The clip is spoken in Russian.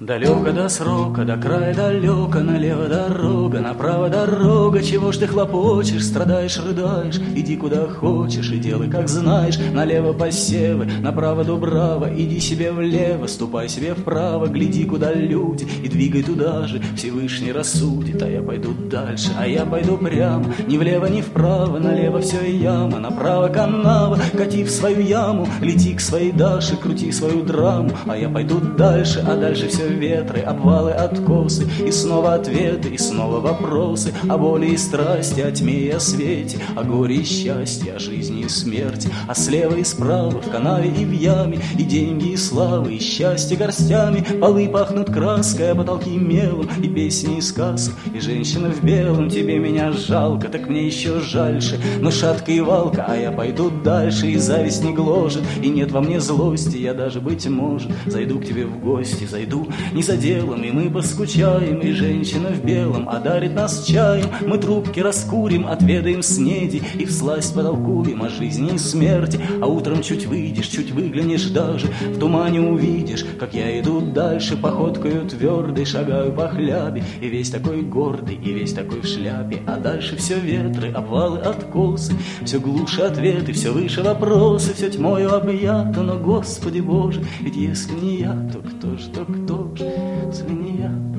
Далеко до срока, до края далеко, налево дорога, направо дорога. Чего ж ты хлопочешь, страдаешь, рыдаешь? Иди куда хочешь и делай, как знаешь. Налево посевы, направо дубрава, иди себе влево, ступай себе вправо. Гляди, куда люди, и двигай туда же. Всевышний рассудит, а я пойду дальше, а я пойду прямо. Ни влево, ни вправо, налево все яма, направо канава. Кати в свою яму, лети к своей Даше, крути свою драму, а я пойду дальше, а дальше все ветры, обвалы, откосы, и снова ответы, и снова вопросы о боли и страсти, о тьме и о свете, о горе и счастье, о жизни и смерти, а слева и справа, в канаве и в яме, и деньги, и славы, и счастье горстями, полы пахнут краской, а потолки мелом, и песни, и сказок, и женщина в белом. Тебе меня жалко, так мне еще жальше, но шатка и валка, а я пойду дальше, и зависть не гложет, и нет во мне злости, я даже, быть может, зайду к тебе в гости, зайду не за делом, и мы поскучаем, и женщина в белом одарит нас чаем. Мы трубки раскурим, отведаем снеди, и всласть потолкуем о жизни и смерти. А утром чуть выйдешь, чуть выглянешь даже, в тумане увидишь, как я иду дальше, походкою твердой шагаю по хлябе, и весь такой гордый, и весь такой в шляпе. А дальше все ветры, обвалы, откосы, все глуше ответы, все выше вопросы, все тьмою объято, но, Господи Боже, ведь если не я, то кто ж, если не я?